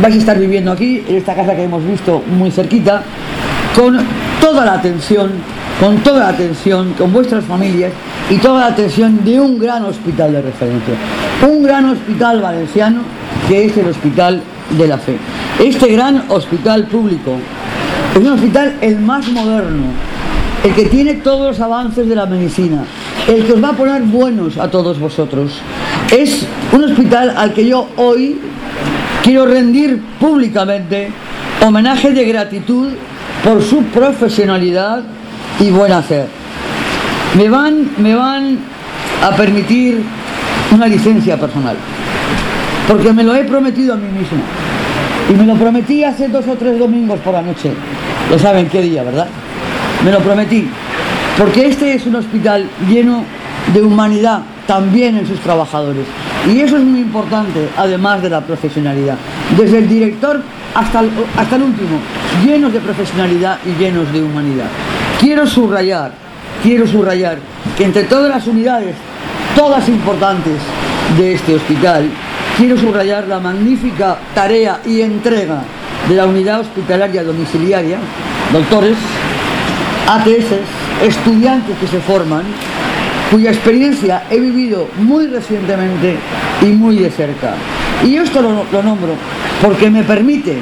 vais a estar viviendo aquí, en esta casa que hemos visto muy cerquita, con toda la atención, con vuestras familias y toda la atención de un gran hospital de referencia, un gran hospital valenciano que es el Hospital de la Fe. Este gran hospital público es un hospital el más moderno, el que tiene todos los avances de la medicina, el que os va a poner buenos a todos vosotros. Es un hospital al que yo hoy quiero rendir públicamente homenaje de gratitud por su profesionalidad y buen hacer. Me van a permitir una licencia personal, porque me lo he prometido a mí mismo. Y me lo prometí hace 2 o 3 domingos por la noche. Ya saben qué día, ¿verdad? Me lo prometí. Porque este es un hospital lleno de humanidad también en sus trabajadores. Y eso es muy importante, además de la profesionalidad. Desde el director hasta el último, llenos de profesionalidad y llenos de humanidad. Quiero subrayar que entre todas las unidades, todas importantes de este hospital, quiero subrayar la magnífica tarea y entrega de la unidad hospitalaria domiciliaria, doctores, ATS, estudiantes que se forman, cuya experiencia he vivido muy recientemente y muy de cerca. Y esto lo nombro porque me permite,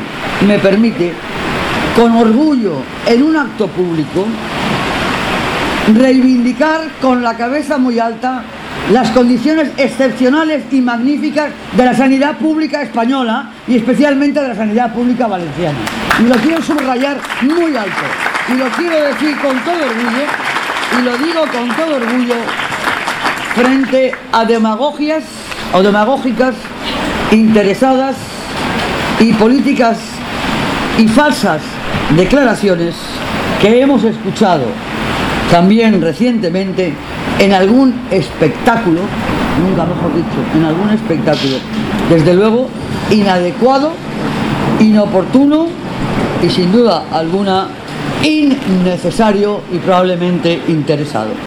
con orgullo, en un acto público, reivindicar con la cabeza muy alta las condiciones excepcionales y magníficas de la sanidad pública española y especialmente de la sanidad pública valenciana. Y lo quiero subrayar muy alto. Y lo quiero decir con todo orgullo, y lo digo con todo orgullo, frente a demagogias o demagógicas interesadas y políticas y falsas declaraciones que hemos escuchado también recientemente en algún espectáculo, nunca mejor dicho, en algún espectáculo, desde luego inadecuado, inoportuno y sin duda alguna innecesario y probablemente interesado.